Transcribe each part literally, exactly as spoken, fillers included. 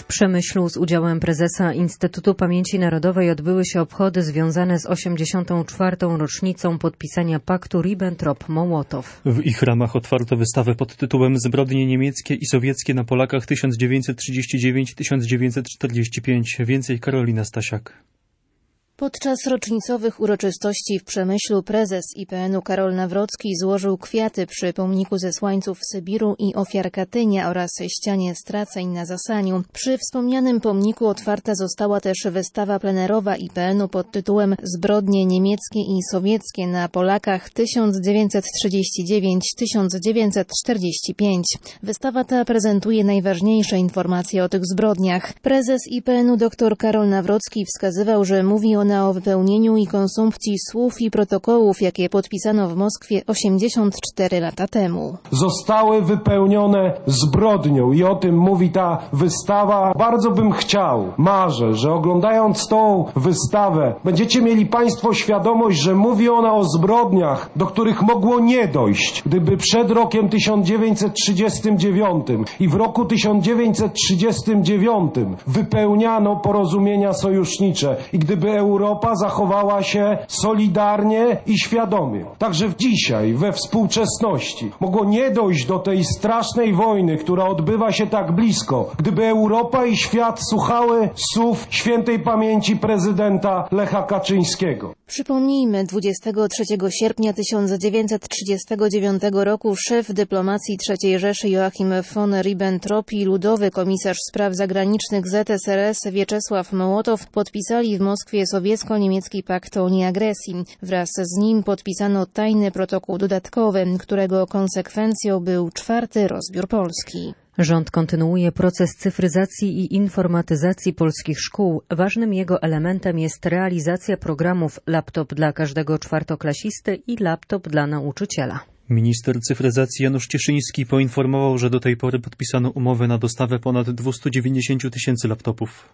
Przemyślu z udziałem prezesa Instytutu Pamięci Narodowej odbyły się obchody związane z osiemdziesiątą czwartą rocznicą podpisania paktu Ribbentrop-Mołotow. W ich ramach otwarto wystawę pod tytułem Zbrodnie niemieckie i sowieckie na Polakach tysiąc dziewięćset trzydziesty dziewiąty do tysiąc dziewięćset czterdziesty piąty. Więcej Karolina Stasiak. Podczas rocznicowych uroczystości w Przemyślu prezes I P N u Karol Nawrocki złożył kwiaty przy pomniku zesłańców Sybiru i ofiar Katynia oraz ścianie straceń na Zasaniu. Przy wspomnianym pomniku otwarta została też wystawa plenerowa I P N u pod tytułem Zbrodnie niemieckie i sowieckie na Polakach tysiąc dziewięćset trzydziesty dziewiąty do tysiąc dziewięćset czterdziesty piąty. Wystawa ta prezentuje najważniejsze informacje o tych zbrodniach. Prezes I P N u dr Karol Nawrocki wskazywał, że mówi on o wypełnieniu i konsumpcji słów i protokołów, jakie podpisano w Moskwie osiemdziesiąt cztery lata temu. Zostały wypełnione zbrodnią i o tym mówi ta wystawa. Bardzo bym chciał, marzę, że oglądając tą wystawę będziecie mieli Państwo świadomość, że mówi ona o zbrodniach, do których mogło nie dojść, gdyby przed rokiem tysiąc dziewięćset trzydziestym dziewiątym i w roku tysiąc dziewięćset trzydziestym dziewiątym wypełniano porozumienia sojusznicze i gdyby Europa Europa zachowała się solidarnie i świadomie. Także dzisiaj, we współczesności, mogło nie dojść do tej strasznej wojny, która odbywa się tak blisko, gdyby Europa i świat słuchały słów świętej pamięci prezydenta Lecha Kaczyńskiego. Przypomnijmy, dwudziestego trzeciego sierpnia tysiąc dziewięćset trzydziestego dziewiątego roku szef dyplomacji trzeciej Rzeszy Joachim von Ribbentrop i ludowy komisarz spraw zagranicznych Z S R S Wieczesław Mołotow podpisali w Moskwie sowiecko-niemiecki pakt o nieagresji. Wraz z nim podpisano tajny protokół dodatkowy, którego konsekwencją był czwarty rozbiór Polski. Rząd kontynuuje proces cyfryzacji i informatyzacji polskich szkół. Ważnym jego elementem jest realizacja programów laptop dla każdego czwartoklasisty i laptop dla nauczyciela. Minister cyfryzacji Janusz Cieszyński poinformował, że do tej pory podpisano umowę na dostawę ponad dwieście dziewięćdziesiąt tysięcy laptopów.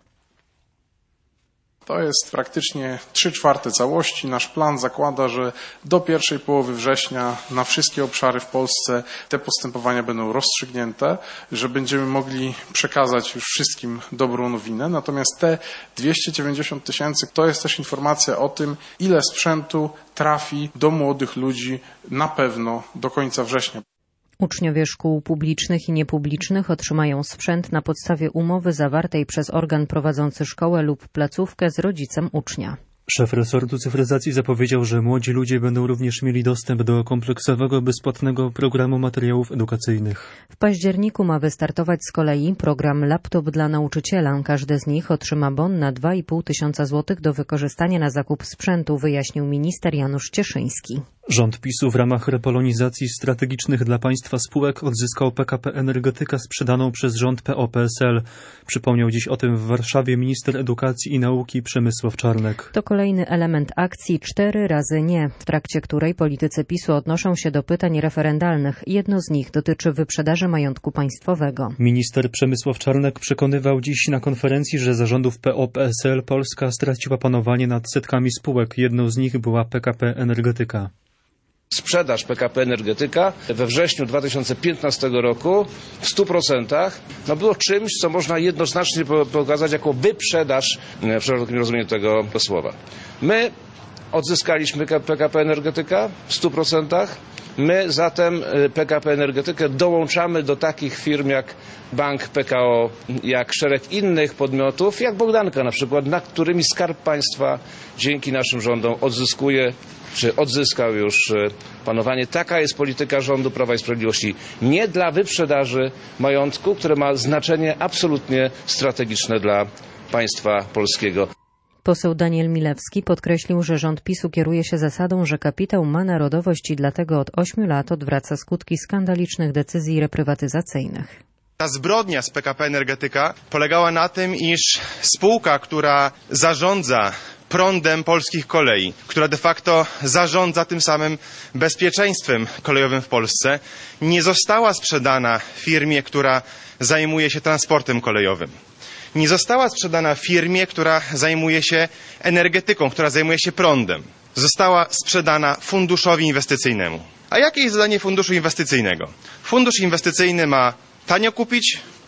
To jest praktycznie trzy czwarte całości. Nasz plan zakłada, że do pierwszej połowy września na wszystkie obszary w Polsce te postępowania będą rozstrzygnięte, że będziemy mogli przekazać już wszystkim dobrą nowinę. Natomiast te dwieście dziewięćdziesiąt tysięcy to jest też informacja o tym, ile sprzętu trafi do młodych ludzi na pewno do końca września. Uczniowie szkół publicznych i niepublicznych otrzymają sprzęt na podstawie umowy zawartej przez organ prowadzący szkołę lub placówkę z rodzicem ucznia. Szef resortu cyfryzacji zapowiedział, że młodzi ludzie będą również mieli dostęp do kompleksowego, bezpłatnego programu materiałów edukacyjnych. W październiku ma wystartować z kolei program Laptop dla nauczyciela. Każdy z nich otrzyma bon na dwa i pół tysiąca złotych do wykorzystania na zakup sprzętu, wyjaśnił minister Janusz Cieszyński. Rząd PiSu w ramach repolonizacji strategicznych dla państwa spółek odzyskał P K P Energetyka sprzedaną przez rząd P O P S L. Przypomniał dziś o tym w Warszawie minister edukacji i nauki Przemysław Czarnek. To kolejny element akcji cztery razy nie, w trakcie której politycy PiSu odnoszą się do pytań referendalnych. Jedno z nich dotyczy wyprzedaży majątku państwowego. Minister Przemysław Czarnek przekonywał dziś na konferencji, że za rządów P O P S L Polska straciła panowanie nad setkami spółek. Jedną z nich była P K P Energetyka. Sprzedaż P K P Energetyka we wrześniu dwa tysiące piętnastego roku w stu procentach no było czymś, co można jednoznacznie pokazać jako wyprzedaż w szerokim rozumieniu tego słowa. My odzyskaliśmy P K P Energetyka w stu procentach. My zatem P K P Energetykę dołączamy do takich firm jak Bank P K O, jak szereg innych podmiotów, jak Bogdanka na przykład, nad którymi Skarb Państwa dzięki naszym rządom odzyskuje czy odzyskał już panowanie. Taka jest polityka rządu Prawa i Sprawiedliwości. Nie dla wyprzedaży majątku, które ma znaczenie absolutnie strategiczne dla państwa polskiego. Poseł Daniel Milewski podkreślił, że rząd PiSu kieruje się zasadą, że kapitał ma narodowość i dlatego od ośmiu lat odwraca skutki skandalicznych decyzji reprywatyzacyjnych. Ta zbrodnia z P K P Energetyka polegała na tym, iż spółka, która zarządza prądem polskich kolei, która de facto zarządza tym samym bezpieczeństwem kolejowym w Polsce, nie została sprzedana firmie, która zajmuje się transportem kolejowym. Nie została sprzedana firmie, która zajmuje się energetyką, która zajmuje się prądem. Została sprzedana funduszowi inwestycyjnemu. A jakie jest zadanie funduszu inwestycyjnego? Fundusz inwestycyjny ma tanio kupić,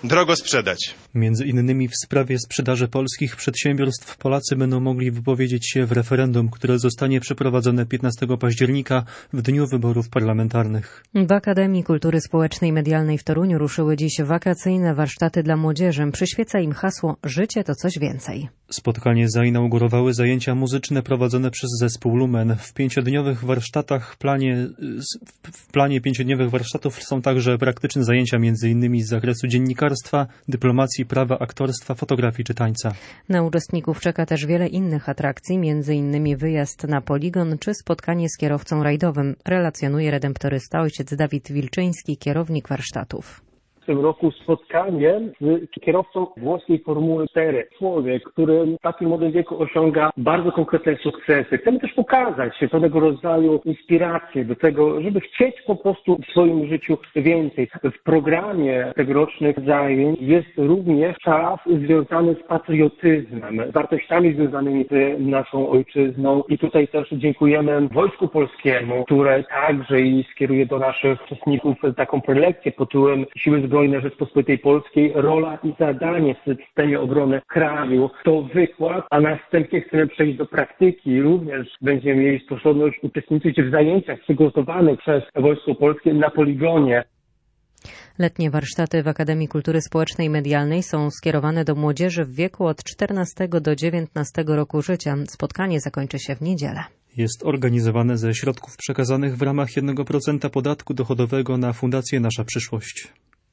drogo sprzedać. Między innymi w sprawie sprzedaży polskich przedsiębiorstw Polacy będą mogli wypowiedzieć się w referendum, które zostanie przeprowadzone piętnastego października w dniu wyborów parlamentarnych. W Akademii Kultury Społecznej i Medialnej w Toruniu ruszyły dziś wakacyjne warsztaty dla młodzieży. Przyświeca im hasło „Życie to coś więcej”. Spotkanie zainaugurowały zajęcia muzyczne prowadzone przez zespół Lumen. W pięciodniowych warsztatach planie, w planie pięciodniowych warsztatów są także praktyczne zajęcia między innymi z zakresu dziennikarstwa, dyplomacji, prawa, aktorstwa, fotografii czy tańca. Na uczestników czeka też wiele innych atrakcji, między innymi wyjazd na poligon czy spotkanie z kierowcą rajdowym, relacjonuje redemptorysta ojciec Dawid Wilczyński, kierownik warsztatów. W tym roku spotkanie z kierowcą włoskiej Formuły cztery. Człowiek, który w takim młodym wieku osiąga bardzo konkretne sukcesy. Chcemy też pokazać pewnego rodzaju inspirację do tego, żeby chcieć po prostu w swoim życiu więcej. W programie tegorocznych zajęć jest również czas związany z patriotyzmem, z wartościami związanymi z naszą ojczyzną. I tutaj też dziękujemy Wojsku Polskiemu, które także i skieruje do naszych uczestników taką prelekcję pod tytułem Siły Zbrojne Rzeczpospolitej Polskiej, rola i zadanie w systemie obrony kraju. To wykład, a następnie chcemy przejść do praktyki. Również będziemy mieli sposobność uczestniczyć w zajęciach przygotowanych przez Wojsko Polskie na poligonie. Letnie warsztaty w Akademii Kultury Społecznej i Medialnej są skierowane do młodzieży w wieku od czternastego do dziewiętnastego roku życia. Spotkanie zakończy się w niedzielę. Jest organizowane ze środków przekazanych w ramach jednego procenta podatku dochodowego na Fundację Nasza Przyszłość.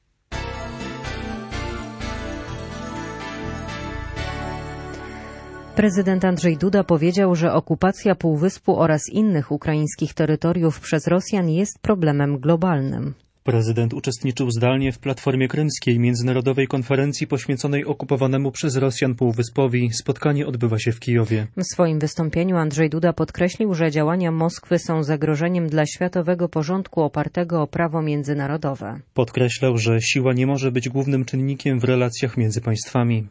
Prezydent Andrzej Duda powiedział, że okupacja Półwyspu oraz innych ukraińskich terytoriów przez Rosjan jest problemem globalnym. Prezydent uczestniczył zdalnie w Platformie Krymskiej, międzynarodowej konferencji poświęconej okupowanemu przez Rosjan Półwyspowi. Spotkanie odbywa się w Kijowie. W swoim wystąpieniu Andrzej Duda podkreślił, że działania Moskwy są zagrożeniem dla światowego porządku opartego o prawo międzynarodowe. Podkreślał, że siła nie może być głównym czynnikiem w relacjach między państwami.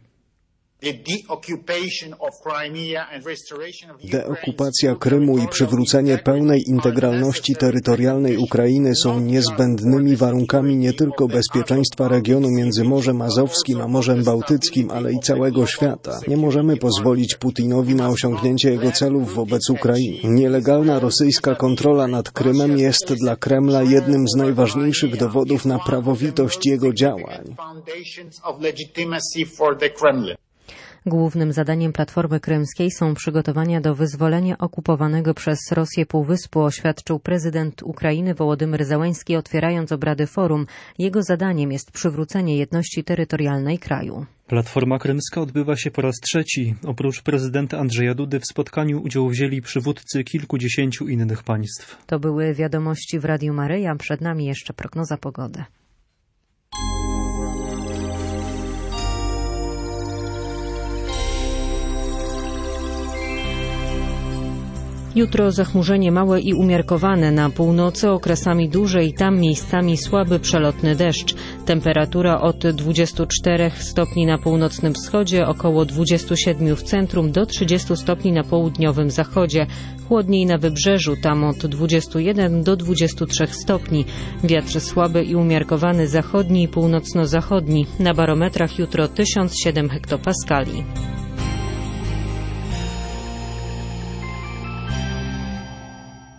Deokupacja Krymu i przywrócenie pełnej integralności terytorialnej Ukrainy są niezbędnymi warunkami nie tylko bezpieczeństwa regionu między Morzem Azowskim a Morzem Bałtyckim, ale i całego świata. Nie możemy pozwolić Putinowi na osiągnięcie jego celów wobec Ukrainy. Nielegalna rosyjska kontrola nad Krymem jest dla Kremla jednym z najważniejszych dowodów na prawowitość jego działań. Głównym zadaniem Platformy Krymskiej są przygotowania do wyzwolenia okupowanego przez Rosję Półwyspu, oświadczył prezydent Ukrainy Wołodymyr Zełenski, otwierając obrady forum. Jego zadaniem jest przywrócenie jedności terytorialnej kraju. Platforma Krymska odbywa się po raz trzeci. Oprócz prezydenta Andrzeja Dudy w spotkaniu udział wzięli przywódcy kilkudziesięciu innych państw. To były wiadomości w Radiu Maryja. Przed nami jeszcze prognoza pogody. Jutro zachmurzenie małe i umiarkowane, na północy okresami duże i tam miejscami słaby przelotny deszcz. Temperatura od dwudziestu czterech stopni na północnym wschodzie, około dwudziestu siedmiu w centrum, do trzydziestu stopni na południowym zachodzie. Chłodniej na wybrzeżu, tam od dwudziestu jeden do dwudziestu trzech stopni. Wiatr słaby i umiarkowany zachodni i północno-zachodni. Na barometrach jutro tysiąc siedem hektopaskali.